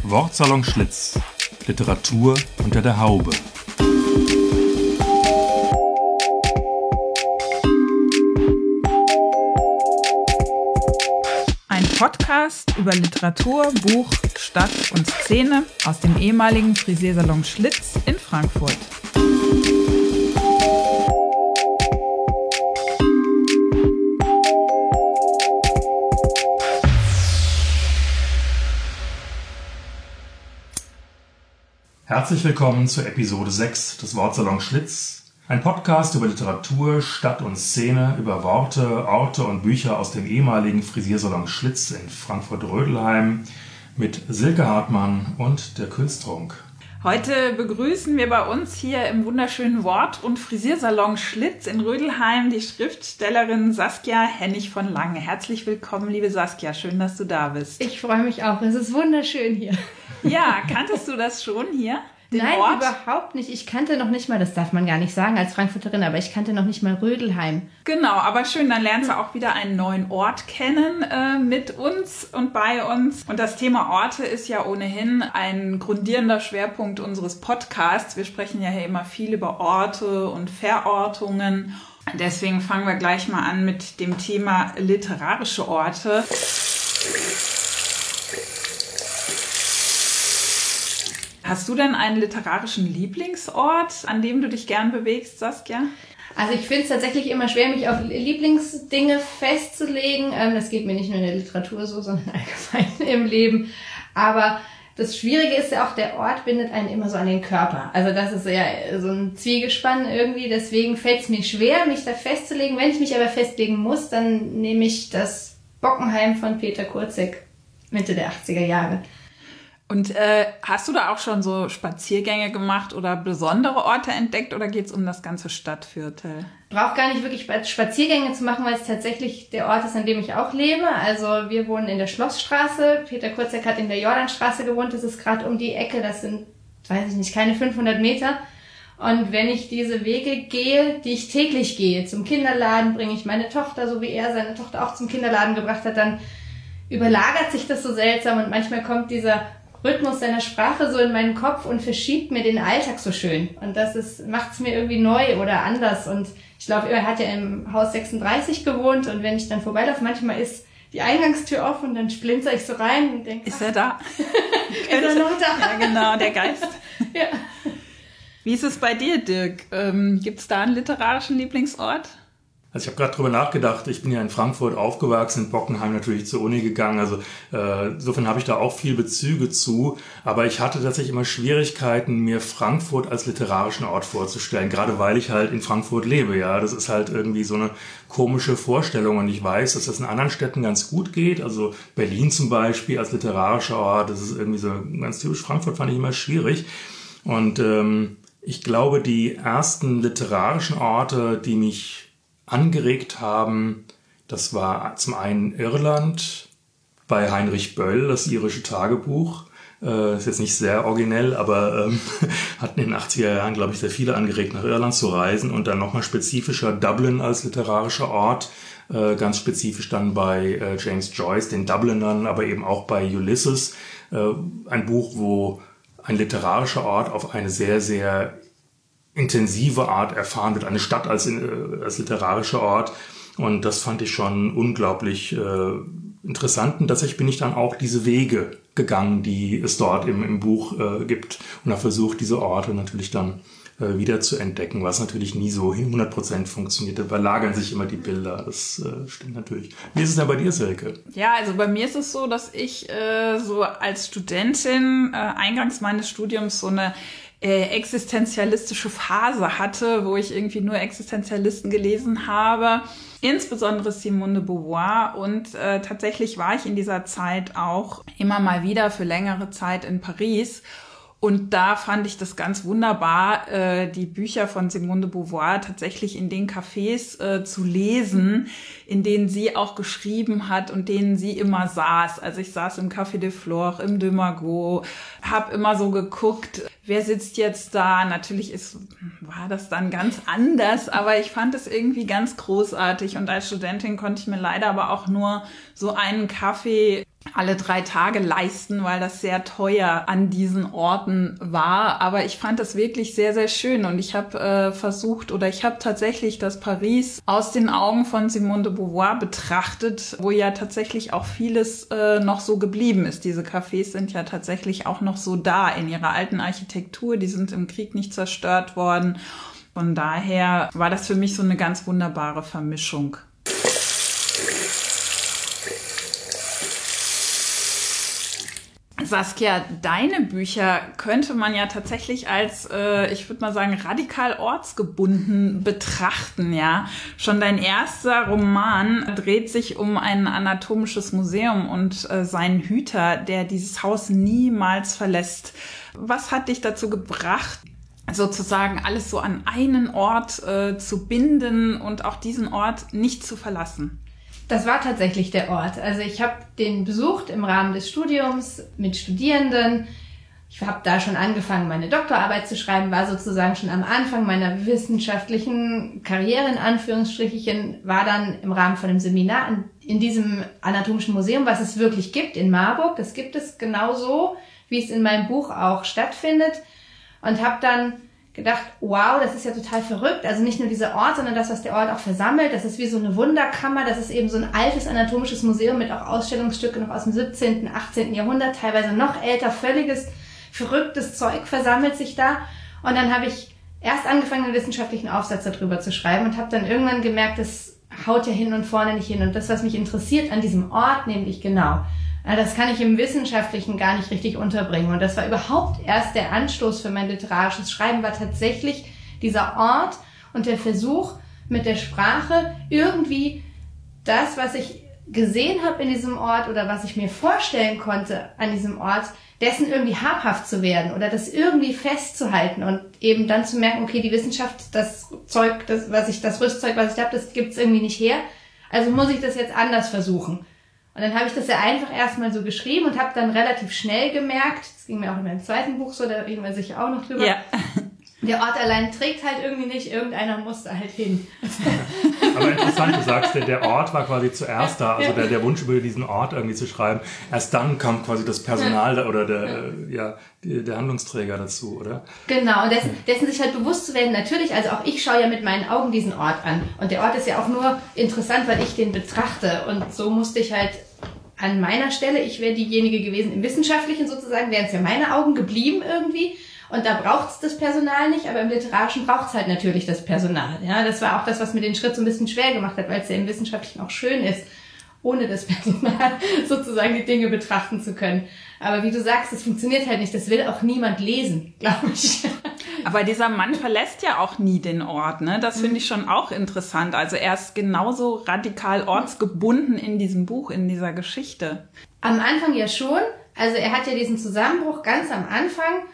Wortsalon Schlitz. Literatur unter der Haube. Ein Podcast über Literatur, Buch, Stadt und Szene aus dem ehemaligen Frisiersalon Schlitz in Frankfurt. Herzlich willkommen zur Episode 6 des Wortsalon Schlitz. Ein Podcast über Literatur, Stadt und Szene, über Worte, Orte und Bücher aus dem ehemaligen Frisiersalon Schlitz in Frankfurt-Rödelheim mit Silke Hartmann und der Külstrunk. Heute begrüßen wir bei uns hier im wunderschönen Wort- und Frisiersalon Schlitz in Rödelheim die Schriftstellerin Saskia Hennig von Lange. Herzlich willkommen, liebe Saskia. Schön, dass du da bist. Ich freue mich auch. Es ist wunderschön hier. Ja, kanntest du das schon hier? Nein, Ort? Überhaupt nicht. Ich kannte noch nicht mal, das darf man gar nicht sagen als Frankfurterin, aber ich kannte noch nicht mal Rödelheim. Genau, aber schön, dann lernst du auch wieder einen neuen Ort kennen mit uns und bei uns. Und das Thema Orte ist ja ohnehin ein grundierender Schwerpunkt unseres Podcasts. Wir sprechen ja hier immer viel über Orte und Verortungen. Deswegen fangen wir gleich mal an mit dem Thema literarische Orte. Hast du denn einen literarischen Lieblingsort, an dem du dich gern bewegst, Saskia? Also ich finde es tatsächlich immer schwer, mich auf Lieblingsdinge festzulegen. Das geht mir nicht nur in der Literatur so, sondern allgemein im Leben. Aber das Schwierige ist ja auch, der Ort bindet einen immer so an den Körper. Also das ist ja so ein Zwiegespann irgendwie. Deswegen fällt es mir schwer, mich da festzulegen. Wenn ich mich aber festlegen muss, dann nehme ich das Bockenheim von Peter Kurzek, Mitte der 80er Jahre. Und hast du da auch schon so Spaziergänge gemacht oder besondere Orte entdeckt oder geht es um das ganze Stadtviertel? Brauche gar nicht wirklich Spaziergänge zu machen, weil es tatsächlich der Ort ist, an dem ich auch lebe. Also wir wohnen in der Schlossstraße. Peter Kurzek hat in der Jordanstraße gewohnt. Das ist gerade um die Ecke. Das sind, weiß ich nicht, keine 500 Meter. Und wenn ich diese Wege gehe, die ich täglich gehe, zum Kinderladen bringe ich meine Tochter, so wie er seine Tochter auch zum Kinderladen gebracht hat, dann überlagert sich das so seltsam und manchmal kommt dieser Rhythmus seiner Sprache so in meinen Kopf und verschiebt mir den Alltag so schön. Und das macht es mir irgendwie neu oder anders. Und ich glaube, er hat ja im Haus 36 gewohnt und wenn ich dann vorbeilaufe, manchmal ist die Eingangstür offen und dann splinter ich so rein und denke, ist er da? Ist er noch da? Ja, genau, der Geist. Ja. Wie ist es bei dir, Dirk? Gibt es da einen literarischen Lieblingsort? Also ich habe gerade drüber nachgedacht, ich bin ja in Frankfurt aufgewachsen, in Bockenheim natürlich zur Uni gegangen, also insofern habe ich da auch viel Bezüge zu, aber ich hatte tatsächlich immer Schwierigkeiten, mir Frankfurt als literarischen Ort vorzustellen, gerade weil ich halt in Frankfurt lebe, ja, das ist halt irgendwie so eine komische Vorstellung und ich weiß, dass das in anderen Städten ganz gut geht, also Berlin zum Beispiel als literarischer Ort, das ist irgendwie so ganz typisch, Frankfurt fand ich immer schwierig und ich glaube, die ersten literarischen Orte, die mich angeregt haben, das war zum einen Irland bei Heinrich Böll, das irische Tagebuch. Ist jetzt nicht sehr originell, aber hatten in den 80er Jahren, glaube ich, sehr viele angeregt, nach Irland zu reisen und dann nochmal spezifischer Dublin als literarischer Ort, ganz spezifisch dann bei James Joyce, den Dublinern, aber eben auch bei Ulysses, ein Buch, wo ein literarischer Ort auf eine sehr, sehr intensive Art erfahren wird, eine Stadt als literarischer Ort. Und das fand ich schon unglaublich interessant. Und tatsächlich bin ich dann auch diese Wege gegangen, die es dort im Buch gibt. Und habe versucht, diese Orte natürlich dann wieder zu entdecken, was natürlich nie so 100% funktioniert. Da überlagern sich immer die Bilder. Das stimmt natürlich. Wie ist es denn bei dir, Silke? Ja, also bei mir ist es so, dass ich so als Studentin eingangs meines Studiums so eine existenzialistische Phase hatte, wo ich irgendwie nur Existenzialisten gelesen habe, insbesondere Simone de Beauvoir und tatsächlich war ich in dieser Zeit auch immer mal wieder für längere Zeit in Paris und da fand ich das ganz wunderbar, die Bücher von Simone de Beauvoir tatsächlich in den Cafés zu lesen, in denen sie auch geschrieben hat und denen sie immer saß. Also ich saß im Café de Flore, im De Margot, habe immer so geguckt, wer sitzt jetzt da? Natürlich war das dann ganz anders, aber ich fand es irgendwie ganz großartig und als Studentin konnte ich mir leider aber auch nur so einen Kaffee alle 3 Tage leisten, weil das sehr teuer an diesen Orten war. Aber ich fand das wirklich sehr, sehr schön. Und ich habe ich habe tatsächlich das Paris aus den Augen von Simone de Beauvoir betrachtet, wo ja tatsächlich auch vieles noch so geblieben ist. Diese Cafés sind ja tatsächlich auch noch so da in ihrer alten Architektur. Die sind im Krieg nicht zerstört worden. Von daher war das für mich so eine ganz wunderbare Vermischung. Saskia, deine Bücher könnte man ja tatsächlich als, ich würde mal sagen, radikal ortsgebunden betrachten, ja. Schon dein erster Roman dreht sich um ein anatomisches Museum und seinen Hüter, der dieses Haus niemals verlässt. Was hat dich dazu gebracht, sozusagen alles so an einen Ort zu binden und auch diesen Ort nicht zu verlassen? Das war tatsächlich der Ort. Also ich habe den besucht im Rahmen des Studiums mit Studierenden. Ich habe da schon angefangen, meine Doktorarbeit zu schreiben, war sozusagen schon am Anfang meiner wissenschaftlichen Karriere, in Anführungsstrichen, war dann im Rahmen von einem Seminar in diesem Anatomischen Museum, was es wirklich gibt in Marburg. Das gibt es genauso, wie es in meinem Buch auch stattfindet. Und habe dann gedacht, wow, das ist ja total verrückt. Also nicht nur dieser Ort, sondern das, was der Ort auch versammelt. Das ist wie so eine Wunderkammer. Das ist eben so ein altes anatomisches Museum mit auch Ausstellungsstücke noch aus dem 17., 18. Jahrhundert, teilweise noch älter, völliges, verrücktes Zeug versammelt sich da. Und dann habe ich erst angefangen, einen wissenschaftlichen Aufsatz darüber zu schreiben und habe dann irgendwann gemerkt, das haut ja hin und vorne nicht hin. Und das, was mich interessiert an diesem Ort, nämlich genau, das kann ich im Wissenschaftlichen gar nicht richtig unterbringen. Und das war überhaupt erst der Anstoß für mein literarisches Schreiben, war tatsächlich dieser Ort und der Versuch mit der Sprache irgendwie das, was ich gesehen habe in diesem Ort oder was ich mir vorstellen konnte an diesem Ort, dessen irgendwie habhaft zu werden oder das irgendwie festzuhalten und eben dann zu merken, okay, die Wissenschaft, das Rüstzeug, was ich habe, das gibt's irgendwie nicht her. Also muss ich das jetzt anders versuchen. Und dann habe ich das ja einfach erstmal so geschrieben und habe dann relativ schnell gemerkt, das ging mir auch in meinem zweiten Buch so, da reden wir sicher auch noch drüber, ja. Der Ort allein trägt halt irgendwie nicht, irgendeiner musste halt hin. Aber interessant, du sagst, der Ort war quasi zuerst da, also der Wunsch über diesen Ort irgendwie zu schreiben. Erst dann kam quasi das Personal oder der Handlungsträger dazu, oder? Genau, und dessen sich halt bewusst zu werden, natürlich, also auch ich schaue ja mit meinen Augen diesen Ort an. Und der Ort ist ja auch nur interessant, weil ich den betrachte. Und so musste ich halt an meiner Stelle, ich wäre diejenige gewesen im Wissenschaftlichen sozusagen, wären es ja meine Augen geblieben irgendwie. Und da braucht es das Personal nicht, aber im Literarischen braucht es halt natürlich das Personal. Ja, das war auch das, was mir den Schritt so ein bisschen schwer gemacht hat, weil es ja im Wissenschaftlichen auch schön ist, ohne das Personal sozusagen die Dinge betrachten zu können. Aber wie du sagst, es funktioniert halt nicht. Das will auch niemand lesen, glaube ich. Aber dieser Mann verlässt ja auch nie den Ort, ne? Das finde ich schon auch interessant. Also er ist genauso radikal ortsgebunden in diesem Buch, in dieser Geschichte. Am Anfang ja schon. Also er hat ja diesen Zusammenbruch ganz am Anfang,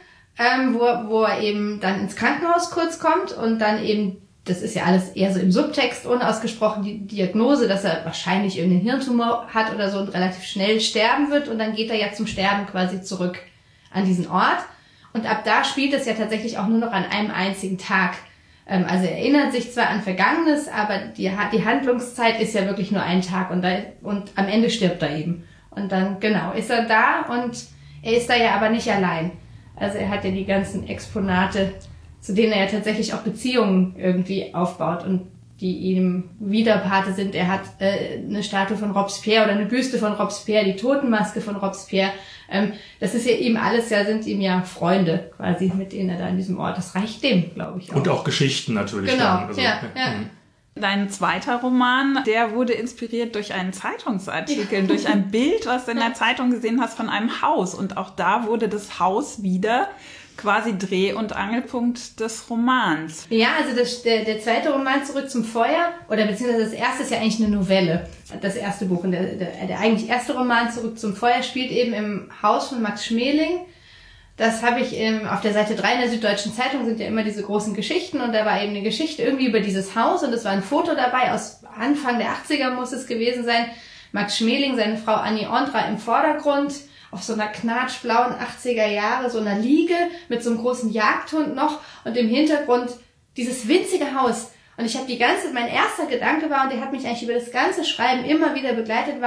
wo er eben dann ins Krankenhaus kurz kommt und dann eben, das ist ja alles eher so im Subtext unausgesprochen, die Diagnose, dass er wahrscheinlich irgendeinen Hirntumor hat oder so und relativ schnell sterben wird und dann geht er ja zum Sterben quasi zurück an diesen Ort und ab da spielt es ja tatsächlich auch nur noch an einem einzigen Tag. Also er erinnert sich zwar an Vergangenes, aber die Handlungszeit ist ja wirklich nur ein Tag und am Ende stirbt er eben. Und dann, genau, ist er da und er ist da ja aber nicht allein. Also er hat ja die ganzen Exponate, zu denen er ja tatsächlich auch Beziehungen irgendwie aufbaut und die ihm Widerpate sind. Er hat eine Statue von Robespierre oder eine Büste von Robespierre, die Totenmaske von Robespierre. Das ist ja ihm alles, sind ihm ja Freunde quasi, mit denen er da an diesem Ort, das reicht dem, glaube ich. Auch. Und auch Geschichten natürlich. Genau, dann. Also, ja. Dein zweiter Roman, der wurde inspiriert durch einen Zeitungsartikel, durch ein Bild, was du in der Zeitung gesehen hast von einem Haus. Und auch da wurde das Haus wieder quasi Dreh- und Angelpunkt des Romans. Ja, also der zweite Roman, Zurück zum Feuer, oder beziehungsweise das erste ist ja eigentlich eine Novelle, das erste Buch. Und der eigentlich erste Roman, Zurück zum Feuer, spielt eben im Haus von Max Schmeling. Das habe ich auf der Seite 3 in der Süddeutschen Zeitung, sind ja immer diese großen Geschichten und da war eben eine Geschichte irgendwie über dieses Haus und es war ein Foto dabei, aus Anfang der 80er muss es gewesen sein. Max Schmeling, seine Frau Annie Ondra im Vordergrund, auf so einer knatschblauen 80er Jahre, so einer Liege mit so einem großen Jagdhund noch und im Hintergrund dieses winzige Haus. Und ich habe mein erster Gedanke war, und der hat mich eigentlich über das ganze Schreiben immer wieder begleitet, war,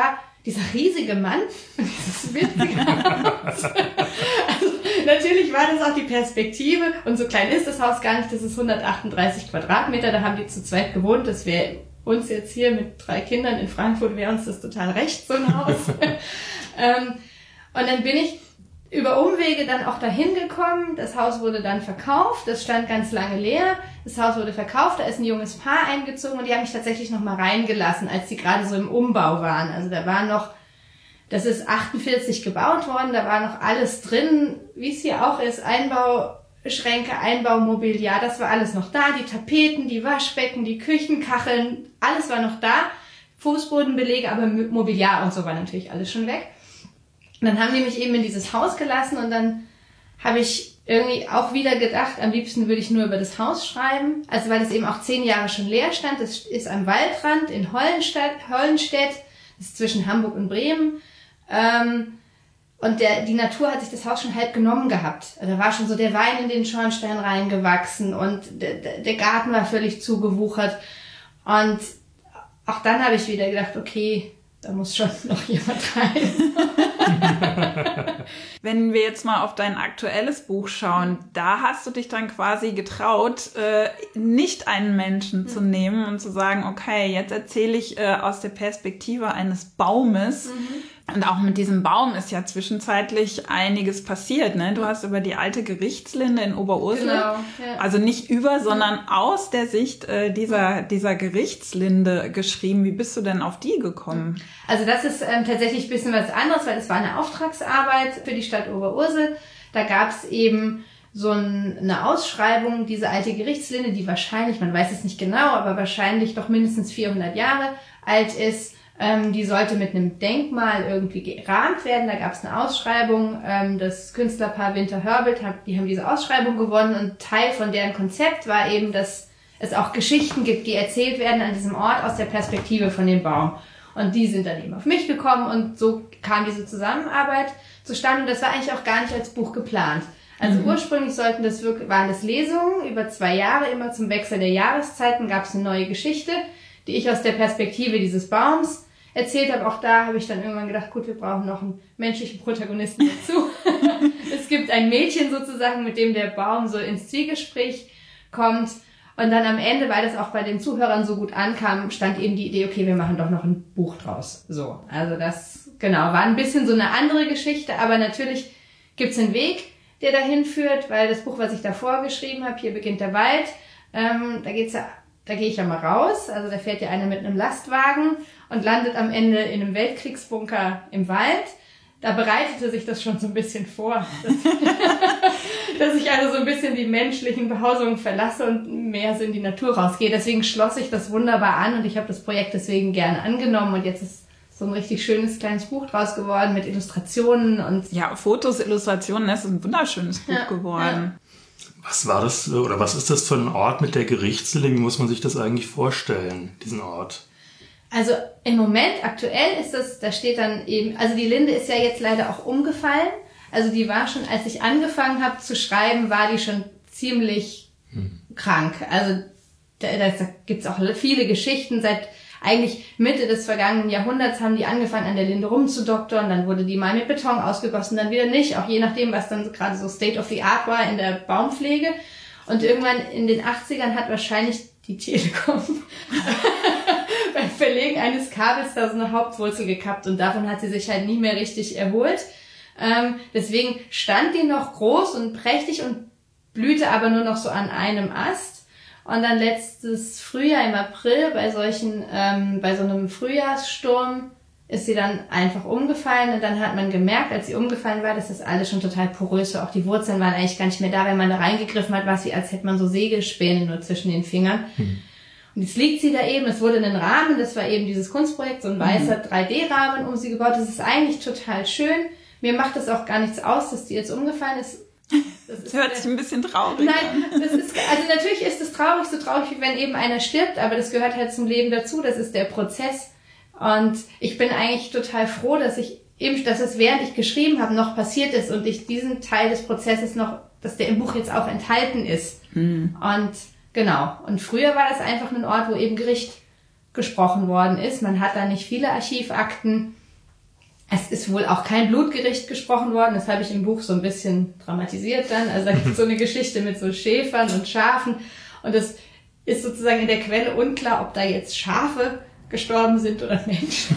dieser riesige Mann und dieses witzige Haus. Also, natürlich war das auch die Perspektive und so klein ist das Haus gar nicht, das ist 138 Quadratmeter, da haben die zu zweit gewohnt, das wäre uns jetzt hier mit 3 Kindern in Frankfurt, wäre uns das total recht, so ein Haus. Und dann bin ich über Umwege dann auch dahin gekommen, das Haus wurde dann verkauft, das stand ganz lange leer, das Haus wurde verkauft, da ist ein junges Paar eingezogen und die haben mich tatsächlich noch mal reingelassen, als die gerade so im Umbau waren. Also da war noch, das ist 48 gebaut worden, da war noch alles drin, wie es hier auch ist, Einbauschränke, Einbaumobiliar, das war alles noch da, die Tapeten, die Waschbecken, die Küchenkacheln, alles war noch da, Fußbodenbelege, aber Mobiliar und so war natürlich alles schon weg. Und dann haben die mich eben in dieses Haus gelassen und dann habe ich irgendwie auch wieder gedacht, am liebsten würde ich nur über das Haus schreiben. Also weil es eben auch 10 Jahre schon leer stand. Das ist am Waldrand in Hollenstedt. Das ist zwischen Hamburg und Bremen. Und die Natur hat sich das Haus schon halb genommen gehabt. Da war schon so der Wein in den Schornstein reingewachsen und der Garten war völlig zugewuchert. Und auch dann habe ich wieder gedacht, okay, da muss schon noch jemand rein. Wenn wir jetzt mal auf dein aktuelles Buch schauen, da hast du dich dann quasi getraut, nicht einen Menschen zu nehmen und zu sagen, okay, jetzt erzähle ich aus der Perspektive eines Baumes. Und auch mit diesem Baum ist ja zwischenzeitlich einiges passiert, ne? Du hast über die alte Gerichtslinde in Oberursel, Genau, ja. also nicht über, sondern aus der Sicht dieser Gerichtslinde geschrieben. Wie bist du denn auf die gekommen? Also das ist tatsächlich ein bisschen was anderes, weil es war eine Auftragsarbeit für die Stadt Oberursel. Da gab es eben so eine Ausschreibung, diese alte Gerichtslinde, die wahrscheinlich, man weiß es nicht genau, aber wahrscheinlich doch mindestens 400 Jahre alt ist. Die sollte mit einem Denkmal irgendwie gerahmt werden. Da gab es eine Ausschreibung. Das Künstlerpaar Winter-Hörbild, die haben diese Ausschreibung gewonnen und Teil von deren Konzept war eben, dass es auch Geschichten gibt, die erzählt werden an diesem Ort aus der Perspektive von dem Baum. Und die sind dann eben auf mich gekommen und so kam diese Zusammenarbeit zustande. Und das war eigentlich auch gar nicht als Buch geplant. Also ursprünglich waren das Lesungen über 2 Jahre, immer zum Wechsel der Jahreszeiten gab es eine neue Geschichte, die ich aus der Perspektive dieses Baums erzählt habe. Auch da habe ich dann irgendwann gedacht, gut, wir brauchen noch einen menschlichen Protagonisten dazu. Es gibt ein Mädchen sozusagen, mit dem der Baum so ins Zwiegespräch kommt. Und dann am Ende, weil das auch bei den Zuhörern so gut ankam, stand eben die Idee, okay, wir machen doch noch ein Buch draus. So, also das, genau, war ein bisschen so eine andere Geschichte, aber natürlich gibt's einen Weg, der dahin führt, weil das Buch, was ich davor geschrieben habe, Hier beginnt der Wald, da gehe ich ja mal raus, also da fährt ja einer mit einem Lastwagen und landet am Ende in einem Weltkriegsbunker im Wald. Da bereitete sich das schon so ein bisschen vor, dass ich also so ein bisschen die menschlichen Behausungen verlasse und mehr so in die Natur rausgehe. Deswegen schloss ich das wunderbar an und ich habe das Projekt deswegen gerne angenommen und jetzt ist so ein richtig schönes kleines Buch draus geworden mit Illustrationen und... Ja, Fotos, Illustrationen, das ist ein wunderschönes Buch geworden. Ja. Was war das, oder was ist das für ein Ort mit der Gerichtslinde? Wie muss man sich das eigentlich vorstellen, diesen Ort? Also im Moment, aktuell ist das, da steht dann eben, also die Linde ist ja jetzt leider auch umgefallen. Also die war schon, als ich angefangen habe zu schreiben, war die schon ziemlich krank. Also da gibt's auch viele Geschichten. Seit eigentlich Mitte des vergangenen Jahrhunderts haben die angefangen, an der Linde rumzudoktern. Dann wurde die mal mit Beton ausgegossen, dann wieder nicht. Auch je nachdem, was dann gerade so State of the Art war in der Baumpflege. Und irgendwann in den 80ern hat wahrscheinlich die Telekom beim Verlegen eines Kabels da so eine Hauptwurzel gekappt und davon hat sie sich halt nie mehr richtig erholt. Deswegen stand die noch groß und prächtig und blühte aber nur noch so an einem Ast. Und dann letztes Frühjahr im April bei so einem Frühjahrssturm ist sie dann einfach umgefallen und dann hat man gemerkt, als sie umgefallen war, dass das alles schon total porös war. Auch die Wurzeln waren eigentlich gar nicht mehr da. Wenn man da reingegriffen hat, war es wie, als hätte man so Sägespäne nur zwischen den Fingern. Und jetzt liegt sie da eben, es wurde ein Rahmen, das war eben dieses Kunstprojekt, so ein weißer 3D-Rahmen um sie gebaut. Das ist eigentlich total schön. Mir macht das auch gar nichts aus, dass die jetzt umgefallen ist. Das hört sich ein bisschen traurig an. Nein, also natürlich ist es traurig, so traurig, wie wenn eben einer stirbt, aber das gehört halt zum Leben dazu, das ist der Prozess. Und ich bin eigentlich total froh, dass es während ich geschrieben habe noch passiert ist und ich diesen Teil des Prozesses noch, dass der im Buch jetzt auch enthalten ist. Und genau. Und früher war das einfach ein Ort, wo eben Gericht gesprochen worden ist. Man hat da nicht viele Archivakten. Es ist wohl auch kein Blutgericht gesprochen worden. Das habe ich im Buch so ein bisschen dramatisiert dann. Also da gibt es so eine Geschichte mit so Schäfern und Schafen. Und es ist sozusagen in der Quelle unklar, ob da jetzt Schafe gestorben sind oder Menschen.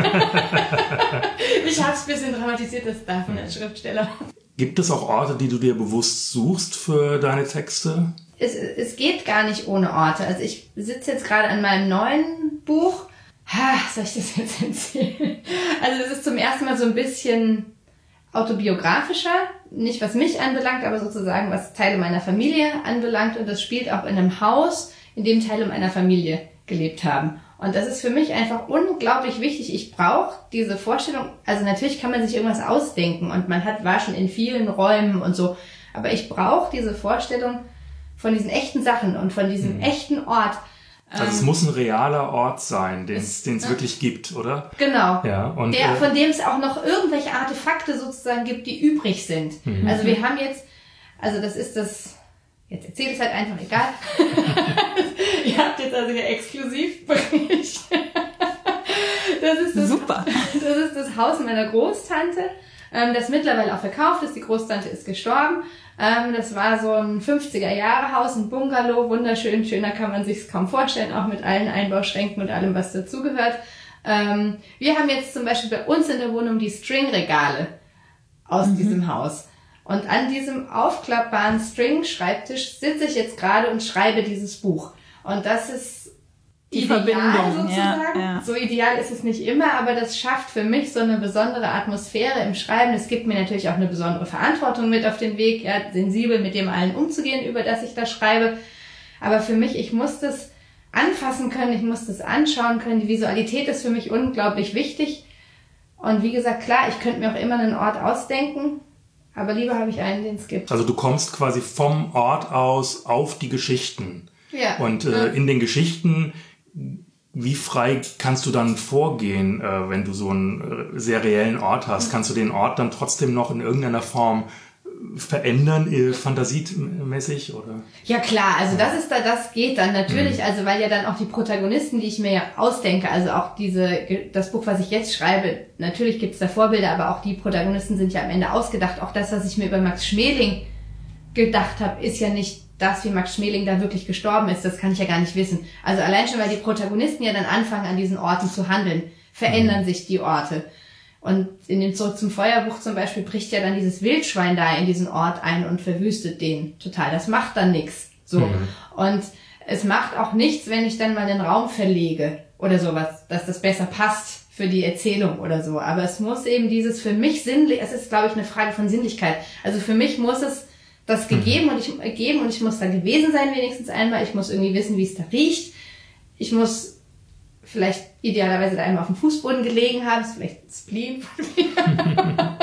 Ich habe es ein bisschen dramatisiert, das darf man als Schriftsteller. Gibt es auch Orte, die du dir bewusst suchst für deine Texte? Es geht gar nicht ohne Orte. Also ich sitze jetzt gerade an meinem neuen Buch. Soll ich das jetzt erzählen? Also das ist zum ersten Mal so ein bisschen autobiografischer. Nicht was mich anbelangt, aber sozusagen was Teile meiner Familie anbelangt. Und das spielt auch in einem Haus, in dem Teile meiner Familie gelebt haben. Und das ist für mich einfach unglaublich wichtig. Ich brauche diese Vorstellung. Also natürlich kann man sich irgendwas ausdenken und war schon in vielen Räumen und so. Aber ich brauche diese Vorstellung von diesen echten Sachen und von diesem echten Ort. Also es muss ein realer Ort sein, den es wirklich gibt, oder? Genau. Ja, und, von dem es auch noch irgendwelche Artefakte sozusagen gibt, die übrig sind. Also wir haben jetzt, das ist das, jetzt erzähle ich es halt einfach, egal. Ihr habt jetzt also hier Exklusivbericht. Super. Das ist das Haus meiner Großtante, das mittlerweile auch verkauft ist. Die Großtante ist gestorben. Das war so ein 50er-Jahre-Haus, ein Bungalow, wunderschön, schöner kann man sich's kaum vorstellen, auch mit allen Einbauschränken und allem, was dazugehört. Wir haben jetzt zum Beispiel bei uns in der Wohnung die Stringregale aus diesem Haus. Und an diesem aufklappbaren String-Schreibtisch sitze ich jetzt gerade und schreibe dieses Buch. Und das ist die ideal Verbindung, sozusagen. Ja. So ideal ist es nicht immer, aber das schafft für mich so eine besondere Atmosphäre im Schreiben. Es gibt mir natürlich auch eine besondere Verantwortung mit auf den Weg, ja, sensibel mit dem allen umzugehen, über das ich da schreibe. Aber für mich, ich muss das anfassen können, ich muss das anschauen können. Die Visualität ist für mich unglaublich wichtig. Und wie gesagt, klar, ich könnte mir auch immer einen Ort ausdenken, aber lieber habe ich einen, den es gibt. Also du kommst quasi vom Ort aus auf die Geschichten. Ja. Und in den Geschichten, wie frei kannst du dann vorgehen, wenn du so einen sehr reellen Ort hast? Kannst du den Ort dann trotzdem noch in irgendeiner Form verändern, fantasiemäßig, oder? Ja klar, also das geht dann natürlich, also weil ja dann auch die Protagonisten, die ich mir ja ausdenke, also auch das Buch, was ich jetzt schreibe, natürlich gibt's da Vorbilder, aber auch die Protagonisten sind ja am Ende ausgedacht. Auch das, was ich mir über Max Schmeling gedacht habe, ist ja nicht das, wie Max Schmeling da wirklich gestorben ist. Das kann ich ja gar nicht wissen. Also allein schon, weil die Protagonisten ja dann anfangen, an diesen Orten zu handeln, verändern sich die Orte. Und in dem Zurück zum Feuerbuch zum Beispiel bricht ja dann dieses Wildschwein da in diesen Ort ein und verwüstet den total. Das macht dann nichts. So. Und es macht auch nichts, wenn ich dann mal den Raum verlege oder sowas, dass das besser passt für die Erzählung oder so. Aber es muss eben für mich es ist, glaube ich, eine Frage von Sinnlichkeit. Also für mich muss es das geben und ich muss da gewesen sein wenigstens einmal. Ich muss irgendwie wissen, wie es da riecht. Ich muss vielleicht idealerweise da einmal auf dem Fußboden gelegen haben. Das ist vielleicht ein Spleen von mir.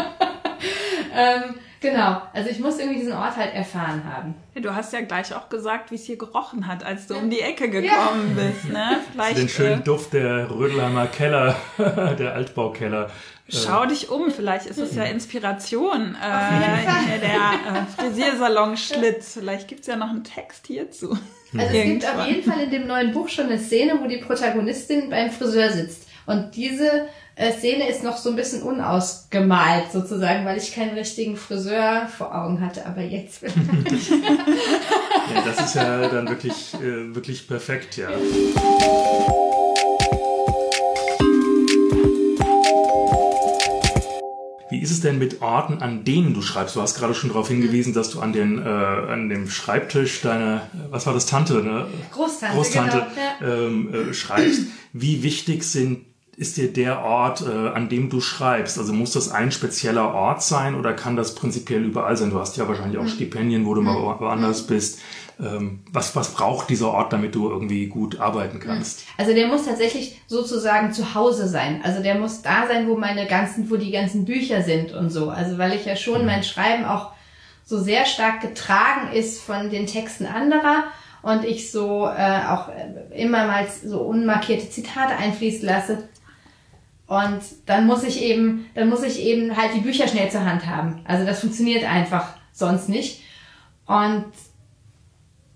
Genau. Also ich muss irgendwie diesen Ort halt erfahren haben. Du hast ja gleich auch gesagt, wie es hier gerochen hat, als du um die Ecke gekommen bist. Ne? Vielleicht, den schönen Duft der Rödelheimer Keller, der Altbaukeller. Schau dich um, vielleicht ist es ja Inspiration. Der Frisiersalon Schlitz. Vielleicht gibt's ja noch einen Text hierzu. Also es gibt auf jeden Fall in dem neuen Buch schon eine Szene, wo die Protagonistin beim Friseur sitzt. Und diese Szene ist noch so ein bisschen unausgemalt sozusagen, weil ich keinen richtigen Friseur vor Augen hatte. Aber jetzt vielleicht. Ja, das ist ja dann wirklich perfekt, ja. Wie ist es denn mit Orten, an denen du schreibst? Du hast gerade schon darauf hingewiesen, dass du an dem Schreibtisch deiner, was war das, Tante, ne? Großtante, genau, ja. Schreibst. Wie wichtig ist dir der Ort, an dem du schreibst? Also muss das ein spezieller Ort sein oder kann das prinzipiell überall sein? Du hast ja wahrscheinlich auch Stipendien, wo du mal woanders bist. Was braucht dieser Ort, damit du irgendwie gut arbeiten kannst? Also der muss tatsächlich sozusagen zu Hause sein. Also der muss da sein, wo die ganzen Bücher sind und so. Also weil ich ja schon mein Schreiben auch so sehr stark getragen ist von den Texten anderer und ich so auch immer mal so unmarkierte Zitate einfließen lasse. Und dann muss ich eben halt die Bücher schnell zur Hand haben. Also das funktioniert einfach sonst nicht. Und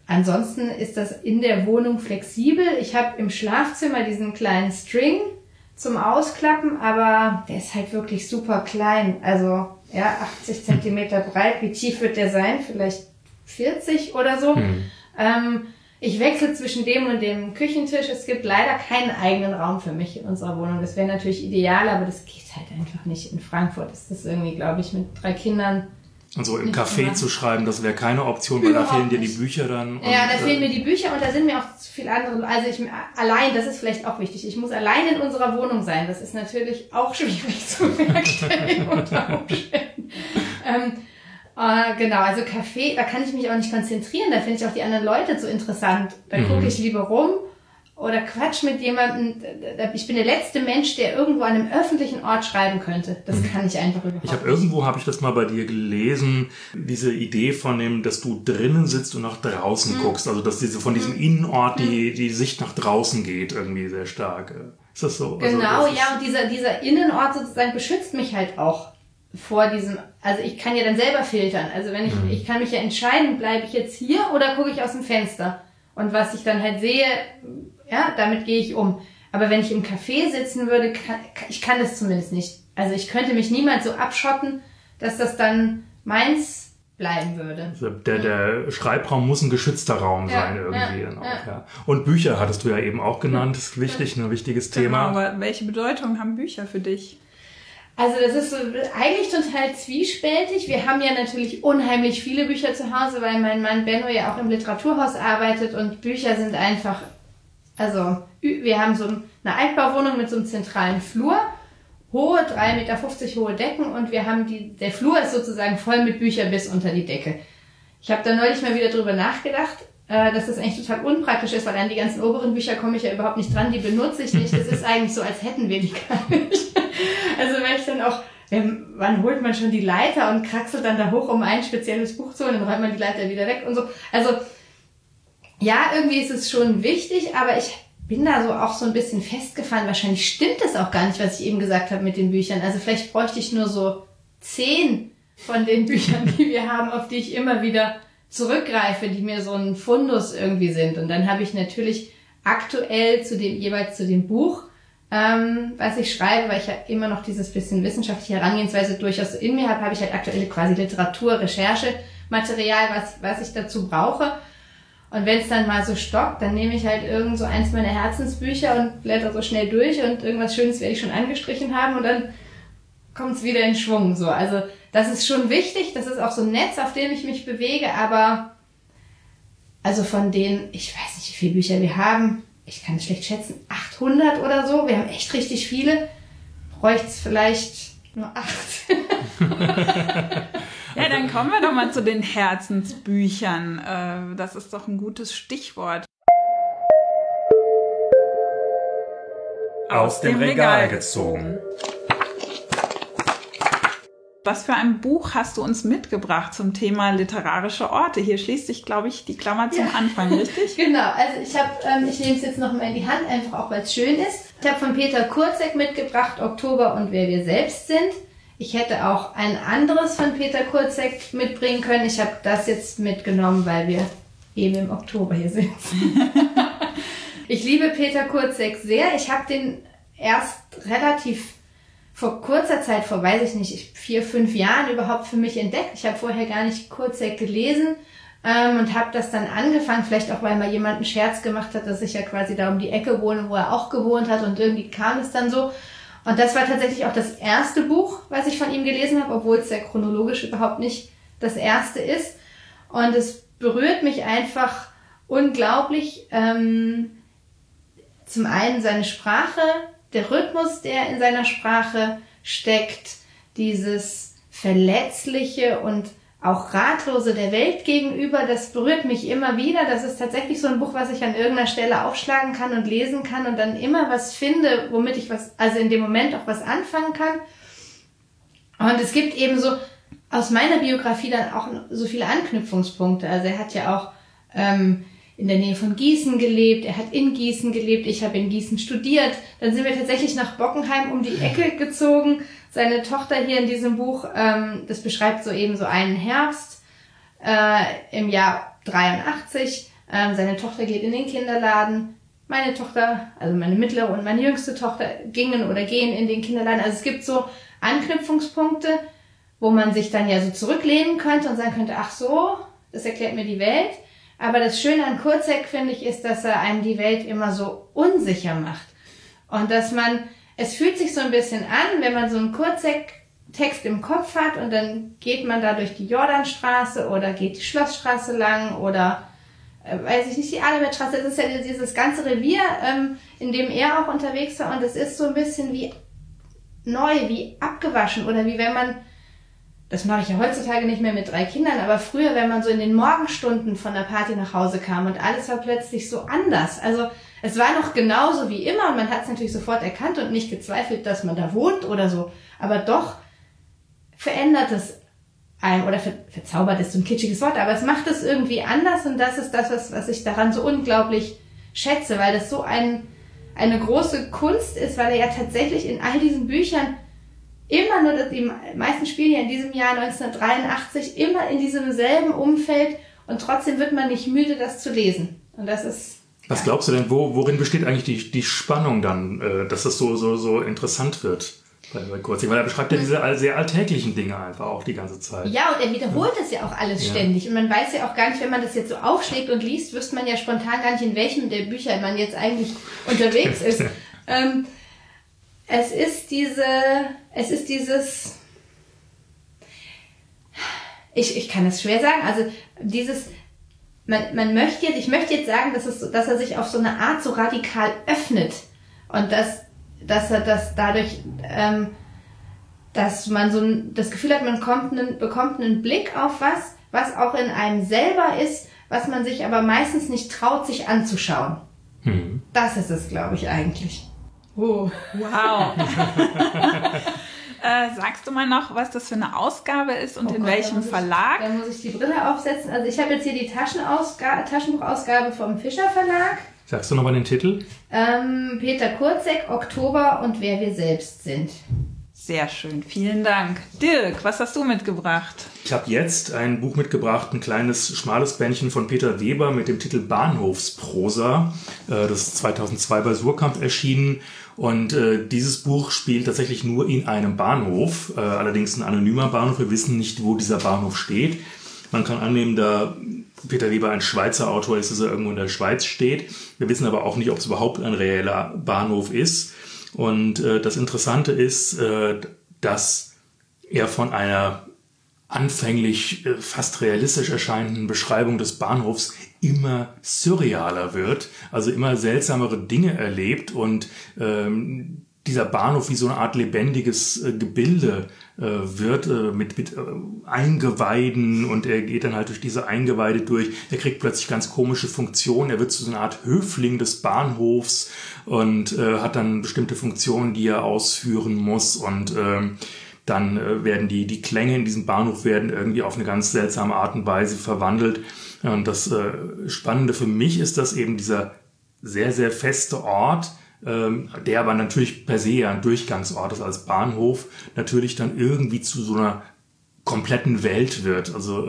ansonsten ist das in der Wohnung flexibel. Ich habe im Schlafzimmer diesen kleinen String, zum Ausklappen, aber der ist halt wirklich super klein. Also, ja, 80 Zentimeter breit. Wie tief wird der sein? Vielleicht 40 oder so. Ich wechsle zwischen dem und dem Küchentisch. Es gibt leider keinen eigenen Raum für mich in unserer Wohnung. Das wäre natürlich ideal, aber das geht halt einfach nicht. In Frankfurt ist das irgendwie, glaube ich, mit 3 Kindern. Also im Café zu schreiben, das wäre keine Option, weil da fehlen dir die Bücher dann. Ja, da fehlen mir die Bücher und da sind mir auch zu viele andere. Also allein, das ist vielleicht auch wichtig. Ich muss allein in unserer Wohnung sein. Das ist natürlich auch schwierig zu bewerkstelligen unter Umständen. Genau, also Café, da kann ich mich auch nicht konzentrieren. Da finde ich auch die anderen Leute so interessant. Da gucke ich lieber rum oder quatsch mit jemandem. Ich bin der letzte Mensch, der irgendwo an einem öffentlichen Ort schreiben könnte. Das kann ich einfach überhaupt nicht. Irgendwo habe ich das mal bei dir gelesen, diese Idee von dem, dass du drinnen sitzt und nach draußen guckst. Also dass von diesem Innenort die Sicht nach draußen geht, irgendwie sehr stark. Ist das so? Genau, also, ja, und dieser Innenort sozusagen beschützt mich halt auch vor diesem, also ich kann ja dann selber filtern. Also wenn ich kann mich ja entscheiden, bleibe ich jetzt hier oder gucke ich aus dem Fenster. Und was ich dann halt sehe, ja, damit gehe ich um. Aber wenn ich im Café sitzen würde, ich kann das zumindest nicht. Also ich könnte mich niemals so abschotten, dass das dann meins bleiben würde. Also der Schreibraum muss ein geschützter Raum sein irgendwie. Dann auch, ja. Und Bücher hattest du ja eben auch genannt, das ist wichtig, ein wichtiges Thema. Genau, aber welche Bedeutung haben Bücher für dich? Also das ist so eigentlich total zwiespältig. Wir haben ja natürlich unheimlich viele Bücher zu Hause, weil mein Mann Benno ja auch im Literaturhaus arbeitet und Bücher sind einfach, also wir haben so eine Altbauwohnung mit so einem zentralen Flur, hohe 3,50 Meter hohe Decken und wir haben der Flur ist sozusagen voll mit Büchern bis unter die Decke. Ich habe da neulich mal wieder drüber nachgedacht, dass das eigentlich total unpraktisch ist, weil an die ganzen oberen Bücher komme ich ja überhaupt nicht dran, die benutze ich nicht. Das ist eigentlich so, als hätten wir die gar nicht. Also wenn ich dann auch, wann holt man schon die Leiter und kraxelt dann da hoch, um ein spezielles Buch zu holen, dann räumt man die Leiter wieder weg und so. Also ja, irgendwie ist es schon wichtig, aber ich bin da so auch so ein bisschen festgefahren. Wahrscheinlich stimmt das auch gar nicht, was ich eben gesagt habe mit den Büchern. Also vielleicht bräuchte ich nur so 10 von den Büchern, die wir haben, auf die ich immer wieder zurückgreife, die mir so ein Fundus irgendwie sind. Und dann habe ich natürlich aktuell jeweils zu dem Buch, was ich schreibe, weil ich ja immer noch dieses bisschen wissenschaftliche Herangehensweise durchaus in mir habe ich halt aktuelle quasi Literatur, Recherchematerial, was ich dazu brauche. Und wenn es dann mal so stockt, dann nehme ich halt irgend so eins meiner Herzensbücher und blätter so schnell durch und irgendwas Schönes werde ich schon angestrichen haben und dann kommt es wieder in Schwung. So, also das ist schon wichtig, das ist auch so ein Netz, auf dem ich mich bewege, aber also von denen, ich weiß nicht, wie viele Bücher wir haben, ich kann es schlecht schätzen, 800 oder so, wir haben echt richtig viele, bräuchte es vielleicht nur 8. Ja, dann kommen wir doch mal zu den Herzensbüchern. Das ist doch ein gutes Stichwort. Aus dem Regal gezogen. Was für ein Buch hast du uns mitgebracht zum Thema literarische Orte? Hier schließt sich, glaube ich, die Klammer zum Anfang, richtig? Genau, also ich nehme es jetzt noch mal in die Hand, einfach auch, weil es schön ist. Ich habe von Peter Kurzek mitgebracht, Oktober und wer wir selbst sind. Ich hätte auch ein anderes von Peter Kurzek mitbringen können. Ich habe das jetzt mitgenommen, weil wir eben im Oktober hier sitzen. Ich liebe Peter Kurzek sehr. Ich habe den erst relativ vor kurzer Zeit, vor weiß ich nicht, 4-5 Jahren überhaupt für mich entdeckt. Ich habe vorher gar nicht Kurzek gelesen und habe das dann angefangen, vielleicht auch, weil mal jemand einen Scherz gemacht hat, dass ich ja quasi da um die Ecke wohne, wo er auch gewohnt hat und irgendwie kam es dann so. Und das war tatsächlich auch das erste Buch, was ich von ihm gelesen habe, obwohl es ja chronologisch überhaupt nicht das erste ist. Und es berührt mich einfach unglaublich. Zum einen seine Sprache, der Rhythmus, der in seiner Sprache steckt, dieses Verletzliche und auch Ratlose der Welt gegenüber, das berührt mich immer wieder. Das ist tatsächlich so ein Buch, was ich an irgendeiner Stelle aufschlagen kann und lesen kann und dann immer was finde, womit ich also in dem Moment auch was anfangen kann. Und es gibt eben so aus meiner Biografie dann auch so viele Anknüpfungspunkte. Also er hat ja auch in der Nähe von Gießen gelebt, er hat in Gießen gelebt, ich habe in Gießen studiert. Dann sind wir tatsächlich nach Bockenheim um die Ecke gezogen. Seine Tochter hier in diesem Buch, das beschreibt so eben so einen Herbst im Jahr 83. Seine Tochter geht in den Kinderladen. meine Tochter, also meine mittlere und meine jüngste Tochter gingen oder gehen in den Kinderladen. Also es gibt so Anknüpfungspunkte, wo man sich dann ja so zurücklehnen könnte und sagen könnte, ach so, das erklärt mir die Welt. Aber das Schöne an Kurzek, finde ich, ist, dass er einem die Welt immer so unsicher macht. Und dass es fühlt sich so ein bisschen an, wenn man so einen Kurzek-Text im Kopf hat und dann geht man da durch die Jordanstraße oder geht die Schlossstraße lang oder, weiß ich nicht, die Adalbertstraße. Das ist ja dieses ganze Revier, in dem er auch unterwegs war und es ist so ein bisschen wie neu, wie abgewaschen oder wie wenn man, das mache ich ja heutzutage nicht mehr mit 3 Kindern, aber früher, wenn man so in den Morgenstunden von der Party nach Hause kam und alles war plötzlich so anders. Also es war noch genauso wie immer und man hat es natürlich sofort erkannt und nicht gezweifelt, dass man da wohnt oder so. Aber doch verändert es einem, oder verzaubert ist so ein kitschiges Wort, aber es macht es irgendwie anders und das ist das, was ich daran so unglaublich schätze, weil das so eine große Kunst ist, weil er ja tatsächlich in all diesen Büchern immer nur, die meisten spielen ja in diesem Jahr 1983, immer in diesem selben Umfeld und trotzdem wird man nicht müde, das zu lesen. Und das ist... Was glaubst du denn, worin besteht eigentlich die Spannung dann, dass das so interessant wird bei Kurzek? Weil er beschreibt ja diese sehr alltäglichen Dinge einfach auch die ganze Zeit. Ja, und er wiederholt es ja auch alles ständig. Und man weiß ja auch gar nicht, wenn man das jetzt so aufschlägt und liest, wüsste man ja spontan gar nicht, in welchem der Bücher man jetzt eigentlich unterwegs ist. Es ist dieses, ich kann es schwer sagen, also dieses, ich möchte jetzt sagen, dass er sich auf so eine Art so radikal öffnet und dass er das dadurch, dass man so das Gefühl hat, man bekommt einen Blick auf was auch in einem selber ist, was man sich aber meistens nicht traut, sich anzuschauen. Das ist es, glaube ich, eigentlich. Oh. Wow. Sagst du mal noch, was das für eine Ausgabe ist und in welchem Verlag? Dann muss ich die Brille aufsetzen. Also ich habe jetzt hier die Taschenbuchausgabe vom Fischer Verlag. Sagst du noch mal den Titel? Peter Kurzek, Oktober und wer wir selbst sind. Sehr schön, vielen Dank. Dirk, was hast du mitgebracht? Ich habe jetzt ein Buch mitgebracht, ein kleines, schmales Bändchen von Peter Weber mit dem Titel Bahnhofsprosa. Das ist 2002 bei Suhrkamp erschienen. Und dieses Buch spielt tatsächlich nur in einem Bahnhof, allerdings ein anonymer Bahnhof. Wir wissen nicht, wo dieser Bahnhof steht. Man kann annehmen, da Peter Weber ein Schweizer Autor ist, dass er irgendwo in der Schweiz steht. Wir wissen aber auch nicht, ob es überhaupt ein reeller Bahnhof ist. Und das Interessante ist, dass er von einer anfänglich fast realistisch erscheinenden Beschreibung des Bahnhofs immer surrealer wird, also immer seltsamere Dinge erlebt und dieser Bahnhof wie so eine Art lebendiges Gebilde wird mit Eingeweiden und er geht dann halt durch diese Eingeweide durch. Er kriegt plötzlich ganz komische Funktionen. Er wird zu so einer Art Höfling des Bahnhofs und hat dann bestimmte Funktionen, die er ausführen muss und dann werden die Klänge in diesem Bahnhof werden irgendwie auf eine ganz seltsame Art und Weise verwandelt. Und das Spannende für mich ist, dass eben dieser sehr, sehr feste Ort, der aber natürlich per se ja ein Durchgangsort ist als Bahnhof, natürlich dann irgendwie zu so einer kompletten Welt wird. Also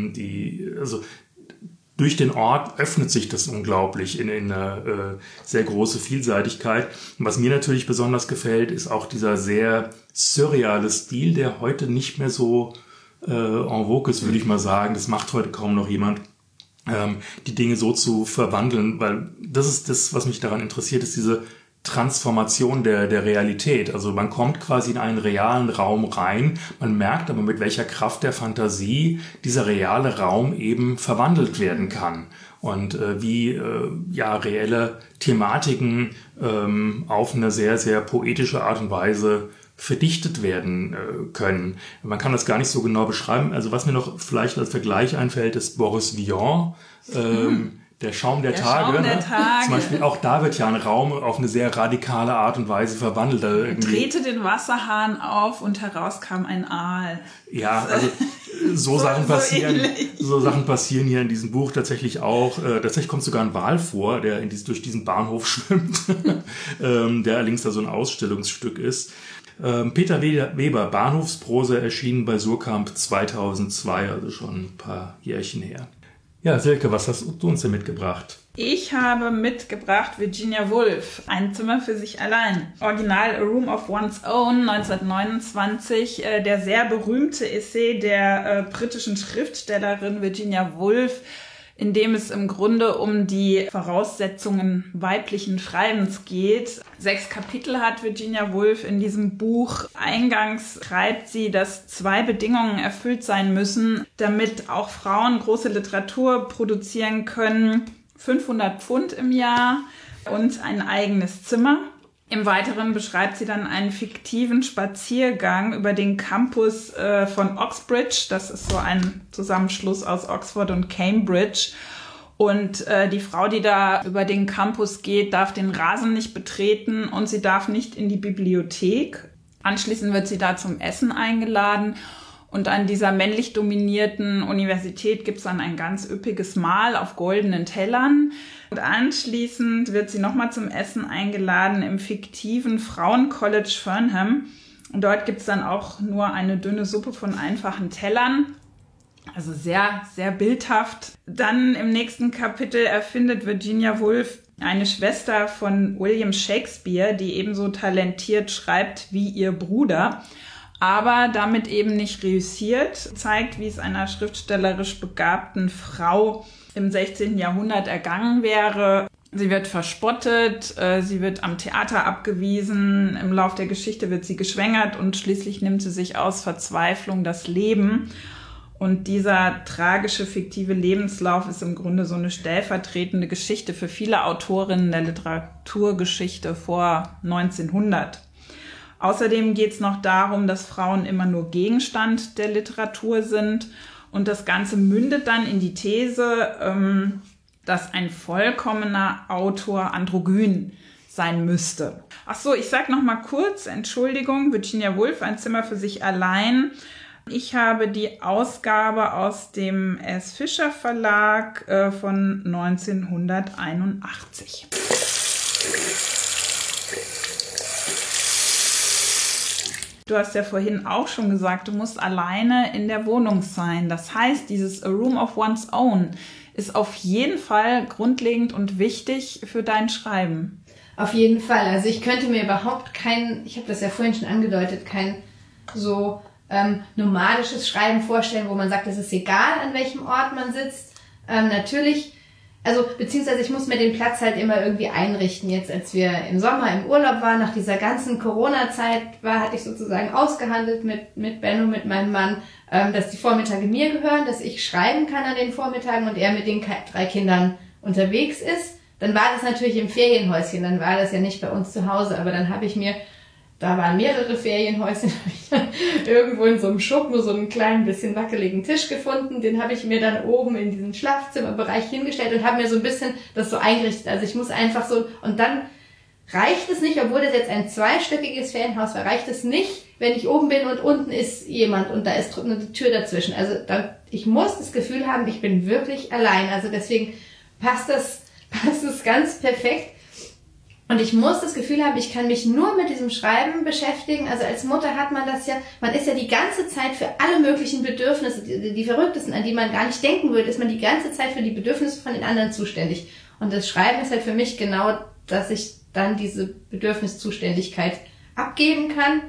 durch den Ort öffnet sich das unglaublich in eine sehr große Vielseitigkeit. Und was mir natürlich besonders gefällt, ist auch dieser sehr surreale Stil, der heute nicht mehr so en vogue ist, würde ich mal sagen. Das macht heute kaum noch jemand, die Dinge so zu verwandeln, weil das ist das, was mich daran interessiert, ist diese Transformation der Realität. Also man kommt quasi in einen realen Raum rein, man merkt aber, mit welcher Kraft der Fantasie dieser reale Raum eben verwandelt werden kann. Und wie reelle Thematiken auf eine sehr, sehr poetische Art und Weise verdichtet werden können. Man kann das gar nicht so genau beschreiben. Also was mir noch vielleicht als Vergleich einfällt, ist Boris Vian, der Schaum der Tage. Schaum der Tage. Zum Beispiel auch da wird ja ein Raum auf eine sehr radikale Art und Weise verwandelt. Drehte den Wasserhahn auf und heraus kam ein Aal. Ja, also so Sachen passieren hier in diesem Buch tatsächlich auch. Tatsächlich kommt sogar ein Wal vor, der durch diesen Bahnhof schwimmt, der allerdings da so ein Ausstellungsstück ist. Peter Weber, Bahnhofsprosa, erschienen bei Suhrkamp 2002, also schon ein paar Jährchen her. Ja, Silke, was hast du uns denn mitgebracht? Ich habe mitgebracht Virginia Woolf, Ein Zimmer für sich allein. Original A Room of One's Own, 1929. Der sehr berühmte Essay der britischen Schriftstellerin Virginia Woolf, in dem es im Grunde um die Voraussetzungen weiblichen Schreibens geht. 6 Kapitel hat Virginia Woolf in diesem Buch. Eingangs schreibt sie, dass 2 Bedingungen erfüllt sein müssen, damit auch Frauen große Literatur produzieren können. 500 Pfund im Jahr und ein eigenes Zimmer. Im Weiteren beschreibt sie dann einen fiktiven Spaziergang über den Campus von Oxbridge. Das ist so ein Zusammenschluss aus Oxford und Cambridge. Und die Frau, die da über den Campus geht, darf den Rasen nicht betreten und sie darf nicht in die Bibliothek. Anschließend wird sie da zum Essen eingeladen. Und an dieser männlich dominierten Universität gibt es dann ein ganz üppiges Mahl auf goldenen Tellern. Und anschließend wird sie nochmal zum Essen eingeladen im fiktiven Frauencollege Fernham. Und dort gibt es dann auch nur eine dünne Suppe von einfachen Tellern. Also sehr, sehr bildhaft. Dann im nächsten Kapitel erfindet Virginia Woolf eine Schwester von William Shakespeare, die ebenso talentiert schreibt wie ihr Bruder, aber damit eben nicht reüssiert, zeigt, wie es einer schriftstellerisch begabten Frau im 16. Jahrhundert ergangen wäre. Sie wird verspottet, sie wird am Theater abgewiesen, im Lauf der Geschichte wird sie geschwängert und schließlich nimmt sie sich aus Verzweiflung das Leben. Und dieser tragische, fiktive Lebenslauf ist im Grunde so eine stellvertretende Geschichte für viele Autorinnen der Literaturgeschichte vor 1900. Außerdem geht es noch darum, dass Frauen immer nur Gegenstand der Literatur sind. Und das Ganze mündet dann in die These, dass ein vollkommener Autor androgyn sein müsste. Ach so, ich sag noch mal kurz, Entschuldigung, Virginia Woolf, Ein Zimmer für sich allein. Ich habe die Ausgabe aus dem S. Fischer Verlag von 1981. Du hast ja vorhin auch schon gesagt, du musst alleine in der Wohnung sein. Das heißt, dieses A Room of One's Own ist auf jeden Fall grundlegend und wichtig für dein Schreiben. Auf jeden Fall. Also ich könnte mir überhaupt ich habe das ja vorhin schon angedeutet, kein so nomadisches Schreiben vorstellen, wo man sagt, es ist egal, an welchem Ort man sitzt. Natürlich, also beziehungsweise ich muss mir den Platz halt immer irgendwie einrichten. Jetzt, als wir im Sommer im Urlaub waren, nach dieser ganzen Corona-Zeit hatte ich sozusagen ausgehandelt mit Benno, mit meinem Mann, dass die Vormittage mir gehören, dass ich schreiben kann an den Vormittagen und er mit den 3 Kindern unterwegs ist. Dann war das natürlich im Ferienhäuschen, dann war das ja nicht bei uns zu Hause, aber dann habe ich mir, da waren mehrere Ferienhäuschen, habe ich dann irgendwo in so einem Schuppen so einen kleinen, bisschen wackeligen Tisch gefunden. Den habe ich mir dann oben in diesen Schlafzimmerbereich hingestellt und habe mir so ein bisschen das so eingerichtet. Also ich muss einfach so, und dann reicht es nicht, obwohl das jetzt ein 2-stöckiges Ferienhaus war, reicht es nicht, wenn ich oben bin und unten ist jemand und da ist eine Tür dazwischen. Also ich muss das Gefühl haben, ich bin wirklich allein. Also deswegen passt es ganz perfekt. Und ich muss das Gefühl haben, ich kann mich nur mit diesem Schreiben beschäftigen. Also als Mutter hat man das ja, man ist ja die ganze Zeit für alle möglichen Bedürfnisse, die verrücktesten, an die man gar nicht denken würde, ist man die ganze Zeit für die Bedürfnisse von den anderen zuständig. Und das Schreiben ist halt für mich genau, dass ich dann diese Bedürfniszuständigkeit abgeben kann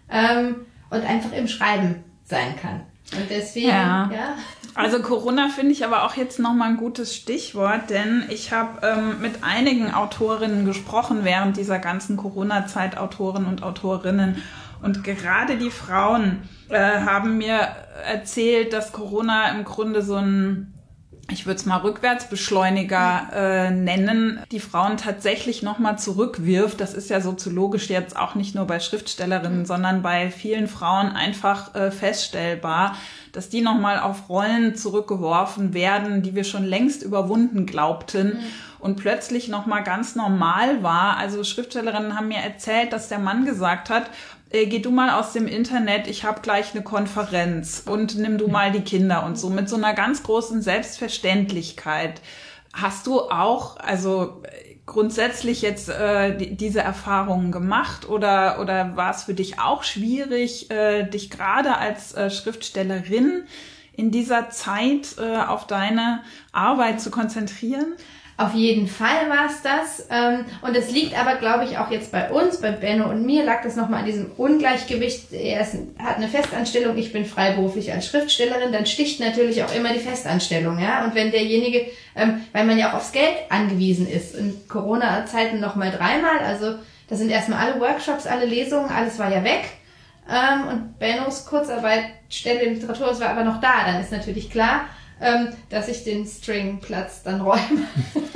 und einfach im Schreiben sein kann. Und deswegen, ja. Also Corona finde ich aber auch jetzt nochmal ein gutes Stichwort, denn ich habe mit einigen Autorinnen gesprochen während dieser ganzen Corona-Zeit, Autoren und Autorinnen. Und gerade die Frauen haben mir erzählt, dass Corona im Grunde so ein, ich würde es mal Rückwärtsbeschleuniger nennen, die Frauen tatsächlich nochmal zurückwirft. Das ist ja soziologisch jetzt auch nicht nur bei Schriftstellerinnen, sondern bei vielen Frauen einfach feststellbar, dass die nochmal auf Rollen zurückgeworfen werden, die wir schon längst überwunden glaubten und plötzlich nochmal ganz normal war. Also Schriftstellerinnen haben mir erzählt, dass der Mann gesagt hat, geh du mal aus dem Internet, ich habe gleich eine Konferenz und nimm du mal die Kinder und so mit so einer ganz großen Selbstverständlichkeit. Hast du auch, also grundsätzlich jetzt diese Erfahrungen gemacht oder war es für dich auch schwierig, dich gerade als Schriftstellerin in dieser Zeit auf deine Arbeit zu konzentrieren? Auf jeden Fall war es das. Und es liegt aber, glaube ich, auch jetzt bei uns, bei Benno und mir, lag das nochmal an diesem Ungleichgewicht. Hat eine Festanstellung, ich bin freiberuflich als Schriftstellerin, dann sticht natürlich auch immer die Festanstellung. Ja? Und wenn derjenige, weil man ja auch aufs Geld angewiesen ist, in Corona-Zeiten nochmal 3-mal, also da sind erstmal alle Workshops, alle Lesungen, alles war ja weg. Und Bennos Kurzarbeitsstelle in Literatur, es war aber noch da, dann ist natürlich klar, dass ich den Stringplatz dann räume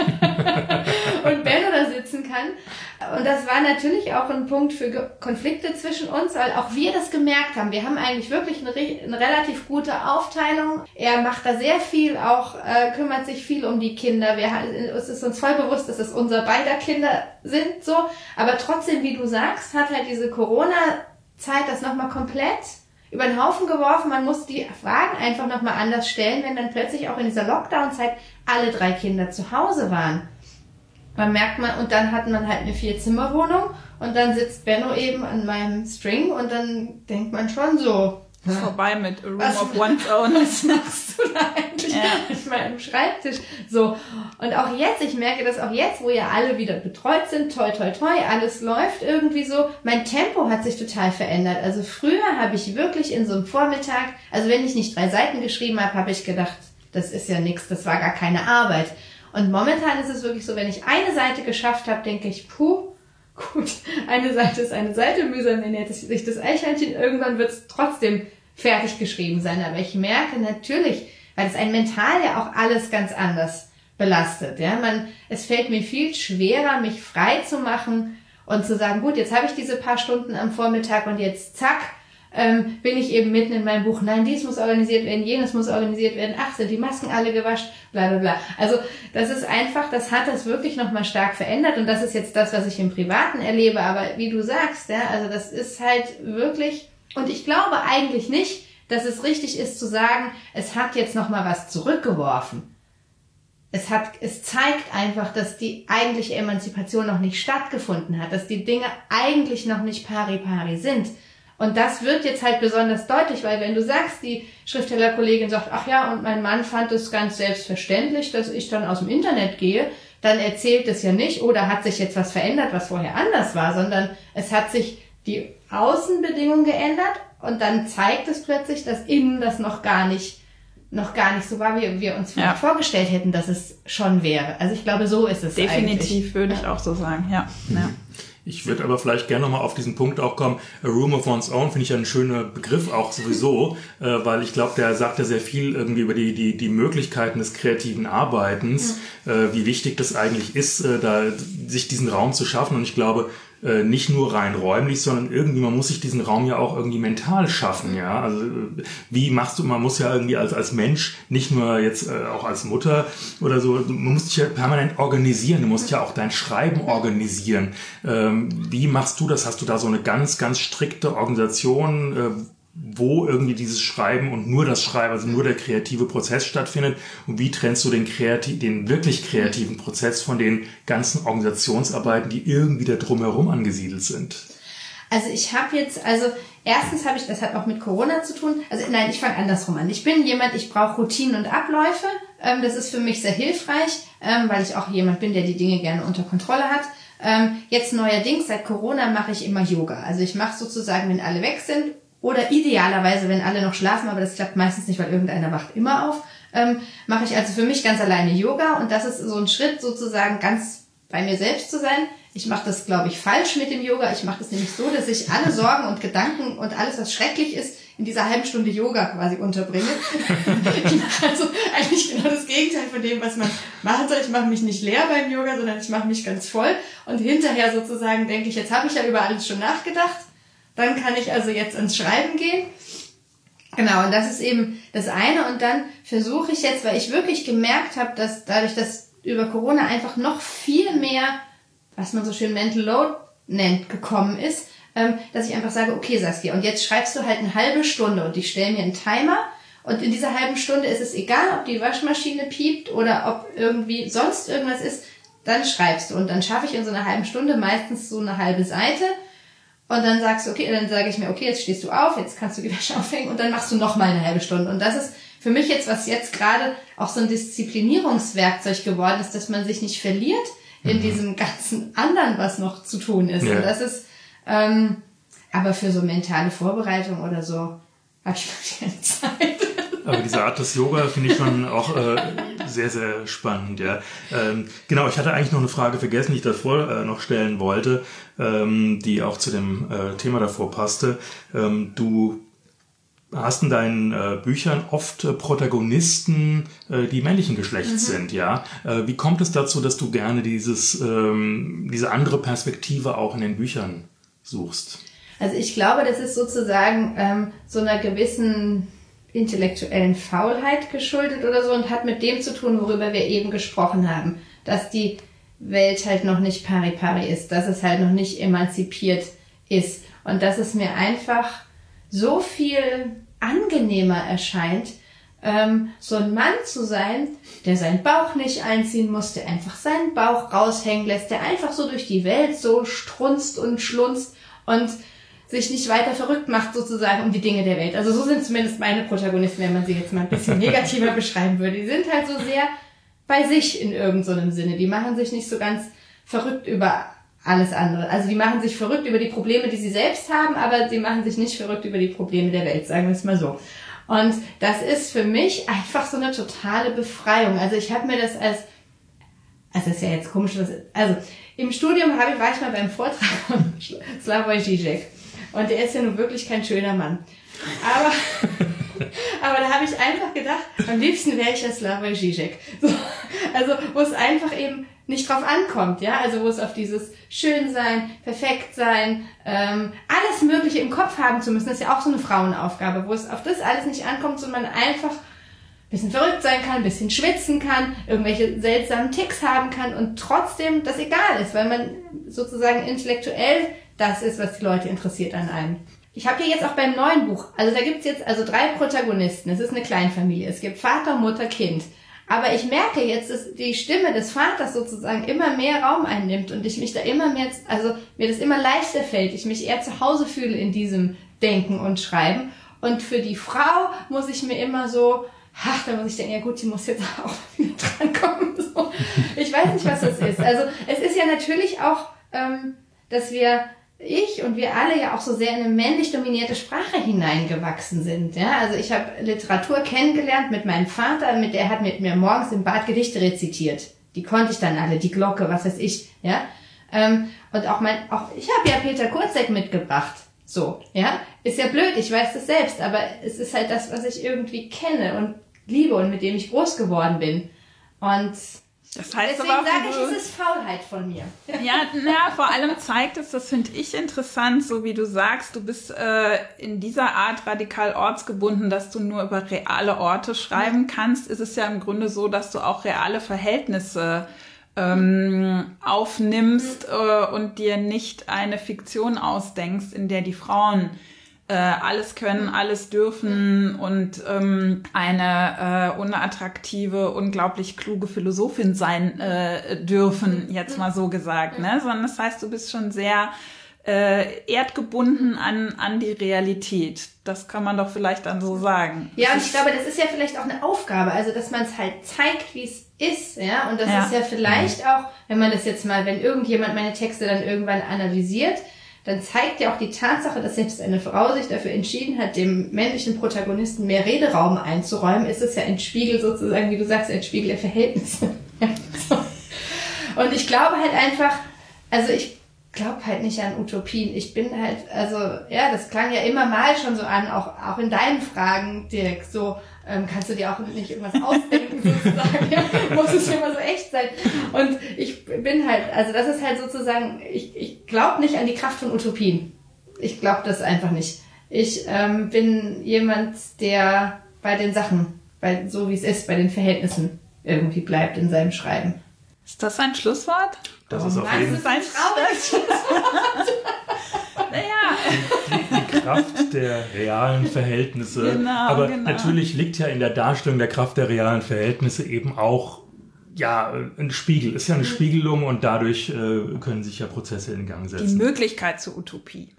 und Benno da sitzen kann. Und das war natürlich auch ein Punkt für Konflikte zwischen uns, weil auch wir das gemerkt haben. Wir haben eigentlich wirklich eine relativ gute Aufteilung. Er macht da sehr viel, auch kümmert sich viel um die Kinder. Es ist uns voll bewusst, dass es unser beider Kinder sind, so. Aber trotzdem, wie du sagst, hat halt diese Corona-Zeit das nochmal komplett über den Haufen geworfen. Man muss die Fragen einfach nochmal anders stellen, wenn dann plötzlich auch in dieser Lockdown-Zeit alle 3 Kinder zu Hause waren. Man merkt und dann hat man halt eine 4-Zimmer-Wohnung und dann sitzt Benno eben an meinem String und dann denkt man schon so, vorbei mit A Room of One's Own. Was machst du da eigentlich mit meinem Schreibtisch? So. Und auch jetzt, ich merke das auch jetzt, wo ja alle wieder betreut sind, toi, toi, toi, alles läuft irgendwie so. Mein Tempo hat sich total verändert. Also früher habe ich wirklich in so einem Vormittag, also wenn ich nicht 3 Seiten geschrieben habe, habe ich gedacht, das ist ja nichts, das war gar keine Arbeit. Und momentan ist es wirklich so, wenn ich eine Seite geschafft habe, denke ich, puh, gut, eine Seite ist eine Seite, mühsam ernährt sich das Eichhörnchen, irgendwann wird es trotzdem fertig geschrieben sein. Aber ich merke natürlich, weil es einen mental ja auch alles ganz anders belastet. Ja, es fällt mir viel schwerer, mich frei zu machen und zu sagen, gut, jetzt habe ich diese paar Stunden am Vormittag und jetzt zack, bin ich eben mitten in meinem Buch. Nein, dies muss organisiert werden, jenes muss organisiert werden. Ach, sind die Masken alle gewascht, bla bla bla. Also das ist einfach, das hat das wirklich nochmal stark verändert und das ist jetzt das, was ich im Privaten erlebe. Aber wie du sagst, ja, also das ist halt wirklich, und ich glaube eigentlich nicht, dass es richtig ist zu sagen, es hat jetzt nochmal was zurückgeworfen. Es zeigt einfach, dass die eigentliche Emanzipation noch nicht stattgefunden hat, dass die Dinge eigentlich noch nicht pari pari sind. Und das wird jetzt halt besonders deutlich, weil wenn du sagst, die Schriftstellerkollegin sagt, ach ja, und mein Mann fand es ganz selbstverständlich, dass ich dann aus dem Internet gehe, dann erzählt es ja nicht, oder hat sich jetzt was verändert, was vorher anders war, sondern es hat sich die Außenbedingungen geändert und dann zeigt es plötzlich, dass innen das noch gar nicht so war, wie wir uns vielleicht vorgestellt hätten, dass es schon wäre. Also ich glaube, so ist es definitiv, eigentlich. Würde ich auch so sagen, ja. Ich würde aber vielleicht gerne nochmal auf diesen Punkt auch kommen. A Room of One's Own finde ich ja ein schöner Begriff auch sowieso, weil ich glaube, der sagt ja sehr viel irgendwie über die Möglichkeiten des kreativen Arbeitens, wie wichtig das eigentlich ist, da sich diesen Raum zu schaffen. Und ich glaube, nicht nur rein räumlich, sondern irgendwie, man muss sich diesen Raum ja auch irgendwie mental schaffen, ja. Also wie machst du, man muss ja irgendwie als Mensch, nicht nur jetzt auch als Mutter oder so, man muss dich ja permanent organisieren, du musst ja auch dein Schreiben organisieren. Wie machst du das? Hast du da so eine ganz, ganz strikte Organisation, wo irgendwie dieses Schreiben und nur das Schreiben, also nur der kreative Prozess stattfindet? Und wie trennst du den wirklich kreativen Prozess von den ganzen Organisationsarbeiten, die irgendwie da drumherum angesiedelt sind? Also erstens habe ich, das hat auch mit Corona zu tun, ich fange andersrum an. Ich bin jemand, ich brauche Routinen und Abläufe. Das ist für mich sehr hilfreich, weil ich auch jemand bin, der die Dinge gerne unter Kontrolle hat. Jetzt neuerdings, seit Corona, mache ich immer Yoga. Also ich mache sozusagen, wenn alle weg sind, oder idealerweise, wenn alle noch schlafen, aber das klappt meistens nicht, weil irgendeiner wacht immer auf, mache ich also für mich ganz alleine Yoga. Und das ist so ein Schritt, sozusagen ganz bei mir selbst zu sein. Ich mache das, glaube ich, falsch mit dem Yoga. Ich mache das nämlich so, dass ich alle Sorgen und Gedanken und alles, was schrecklich ist, in dieser halben Stunde Yoga quasi unterbringe. Ich mache also eigentlich genau das Gegenteil von dem, was man machen soll. Ich mache mich nicht leer beim Yoga, sondern ich mache mich ganz voll. Und hinterher sozusagen denke ich, jetzt habe ich ja über alles schon nachgedacht. Dann kann ich also jetzt ins Schreiben gehen. Genau, und das ist eben das eine. Und dann versuche ich jetzt, weil ich wirklich gemerkt habe, dass dadurch, dass über Corona einfach noch viel mehr, was man so schön Mental Load nennt, gekommen ist, dass ich einfach sage, okay Saskia, und jetzt schreibst du halt eine halbe Stunde und ich stelle mir einen Timer. Und in dieser halben Stunde ist es egal, ob die Waschmaschine piept oder ob irgendwie sonst irgendwas ist, dann schreibst du. Und dann schaffe ich in so einer halben Stunde meistens so eine halbe Seite. Und dann dann sage ich mir, okay, jetzt stehst du auf, jetzt kannst du die Wäsche aufhängen und dann machst du noch mal eine halbe Stunde. Und das ist für mich jetzt, was jetzt gerade auch so ein Disziplinierungswerkzeug geworden ist, dass man sich nicht verliert in diesem ganzen anderen, was noch zu tun ist. Ja. Und das ist, aber für so mentale Vorbereitung oder so habe ich keine Zeit. Aber diese Art des Yoga finde ich schon auch sehr, sehr spannend, ja. Genau, ich hatte eigentlich noch eine Frage vergessen, die ich davor noch stellen wollte, die auch zu dem Thema davor passte. Du hast in deinen Büchern oft Protagonisten, die männlichen Geschlechts sind, ja. Wie kommt es dazu, dass du gerne diese andere Perspektive auch in den Büchern suchst? Also ich glaube, das ist sozusagen so einer gewissen intellektuellen Faulheit geschuldet oder so und hat mit dem zu tun, worüber wir eben gesprochen haben, dass die Welt halt noch nicht pari pari ist, dass es halt noch nicht emanzipiert ist und dass es mir einfach so viel angenehmer erscheint, so ein Mann zu sein, der seinen Bauch nicht einziehen muss, der einfach seinen Bauch raushängen lässt, der einfach so durch die Welt so strunzt und schlunzt und sich nicht weiter verrückt macht sozusagen um die Dinge der Welt. Also so sind zumindest meine Protagonisten, wenn man sie jetzt mal ein bisschen negativer beschreiben würde. Die sind halt so sehr bei sich in irgendeinem Sinne. Die machen sich nicht so ganz verrückt über alles andere. Also die machen sich verrückt über die Probleme, die sie selbst haben, aber sie machen sich nicht verrückt über die Probleme der Welt, sagen wir es mal so. Und das ist für mich einfach so eine totale Befreiung. Also ich habe mir das also ist ja jetzt komisch, also im Studium war ich mal beim Vortrag von Slavoj Žižek. Und der ist ja nun wirklich kein schöner Mann. Aber da habe ich einfach gedacht, am liebsten wäre ich ja Slavoj Žižek. So, also wo es einfach eben nicht drauf ankommt, ja, also wo es auf dieses Schönsein, Perfektsein, alles Mögliche im Kopf haben zu müssen, das ist ja auch so eine Frauenaufgabe, wo es auf das alles nicht ankommt, sondern man einfach ein bisschen verrückt sein kann, ein bisschen schwitzen kann, irgendwelche seltsamen Ticks haben kann und trotzdem das egal ist, weil man sozusagen intellektuell das ist, was die Leute interessiert an einem. Ich habe hier jetzt auch beim neuen Buch, also da gibt's jetzt 3 Protagonisten. Es ist eine Kleinfamilie. Es gibt Vater, Mutter, Kind. Aber ich merke jetzt, dass die Stimme des Vaters sozusagen immer mehr Raum einnimmt und ich mich da immer mehr, also mir das immer leichter fällt, ich mich eher zu Hause fühle in diesem Denken und Schreiben. Und für die Frau muss ich mir immer so, da muss ich denken, ja gut, die muss jetzt auch wieder drankommen. So. Ich weiß nicht, was das ist. Also es ist ja natürlich auch, dass ich und wir alle ja auch so sehr in eine männlich dominierte Sprache hineingewachsen sind. Ja? Also ich habe Literatur kennengelernt mit meinem Vater, der hat mit mir morgens im Bad Gedichte rezitiert. Die konnte ich dann alle, die Glocke, was weiß ich. Ja? Und ich habe ja Peter Kurzek mitgebracht. So, ja, ist ja blöd, ich weiß das selbst, aber es ist halt das, was ich irgendwie kenne und liebe und mit dem ich groß geworden bin. Und das heißt deswegen aber auch, sage ich, es ist Faulheit von mir. Ja, vor allem zeigt es, das finde ich interessant, so wie du sagst, du bist in dieser Art radikal ortsgebunden, dass du nur über reale Orte schreiben kannst. Ist es ja im Grunde so, dass du auch reale Verhältnisse aufnimmst und dir nicht eine Fiktion ausdenkst, in der die Frauen alles können, alles dürfen und eine unattraktive, unglaublich kluge Philosophin sein dürfen, jetzt mal so gesagt, ne? Sondern das heißt, du bist schon sehr erdgebunden an die Realität. Das kann man doch vielleicht dann so sagen. Ja, und ich glaube, das ist ja vielleicht auch eine Aufgabe, also dass man es halt zeigt, wie es ist, ja, und das ist ja vielleicht auch, wenn irgendjemand meine Texte dann irgendwann analysiert, dann zeigt ja auch die Tatsache, dass selbst eine Frau sich dafür entschieden hat, dem männlichen Protagonisten mehr Rederaum einzuräumen, ist es ja ein Spiegel sozusagen, wie du sagst, ein Spiegel der Verhältnisse. Und ich glaube halt einfach, also ich glaube halt nicht an Utopien. Ich bin halt, das klang ja immer mal schon so an, auch in deinen Fragen direkt so, kannst du dir auch nicht irgendwas ausdenken sozusagen, ja? Muss es immer so echt sein. Und ich bin halt, also das ist halt sozusagen, ich glaube nicht an die Kraft von Utopien. Ich glaube das einfach nicht. Ich bin jemand, der bei den Sachen, so wie es ist, bei den Verhältnissen irgendwie bleibt in seinem Schreiben. Ist das ein Schlusswort? Das ist auf jeden Fall die Kraft der realen Verhältnisse. Genau, aber natürlich liegt ja in der Darstellung der Kraft der realen Verhältnisse eben auch ein Spiegel. Ist ja eine Spiegelung und dadurch können sich ja Prozesse in Gang setzen. Die Möglichkeit zur Utopie.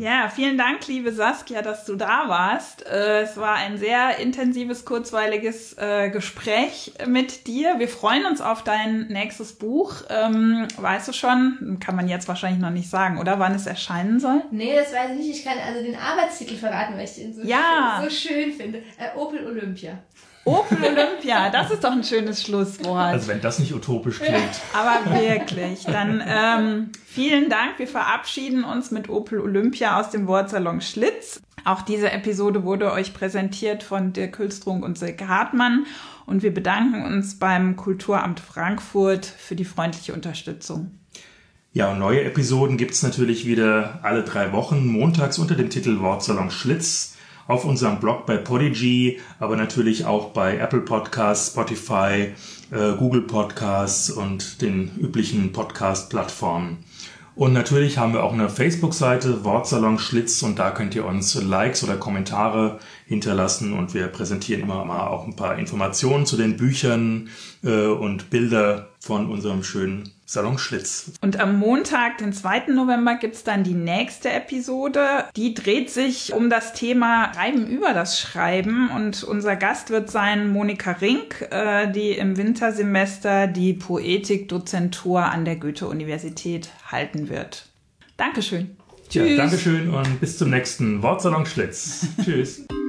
Ja, vielen Dank, liebe Saskia, dass du da warst. Es war ein sehr intensives, kurzweiliges Gespräch mit dir. Wir freuen uns auf dein nächstes Buch. Weißt du schon, kann man jetzt wahrscheinlich noch nicht sagen, oder wann es erscheinen soll? Nee, das weiß ich nicht. Ich kann also den Arbeitstitel verraten, weil ich den so schön finde. Opel Olympia. Opel Olympia, das ist doch ein schönes Schlusswort. Also wenn das nicht utopisch klingt. Aber wirklich, dann vielen Dank. Wir verabschieden uns mit Opel Olympia aus dem Wortsalon Schlitz. Auch diese Episode wurde euch präsentiert von Dirk Hülstrunk und Silke Hartmann. Und wir bedanken uns beim Kulturamt Frankfurt für die freundliche Unterstützung. Ja, und neue Episoden gibt's natürlich wieder alle 3 Wochen, montags unter dem Titel Wortsalon Schlitz. Auf unserem Blog bei Podigy, aber natürlich auch bei Apple Podcasts, Spotify, Google Podcasts und den üblichen Podcast-Plattformen. Und natürlich haben wir auch eine Facebook-Seite, Wortsalon Schlitz, und da könnt ihr uns Likes oder Kommentare hinterlassen und wir präsentieren immer mal auch ein paar Informationen zu den Büchern und Bilder von unserem schönen Salon Schlitz. Und am Montag, den 2. November, gibt's dann die nächste Episode. Die dreht sich um das Thema Schreiben über das Schreiben. Und unser Gast wird sein Monika Rink, die im Wintersemester die Poetikdozentur an der Goethe-Universität halten wird. Dankeschön. Tschüss. Ja, Dankeschön und bis zum nächsten Wortsalon Schlitz. Tschüss.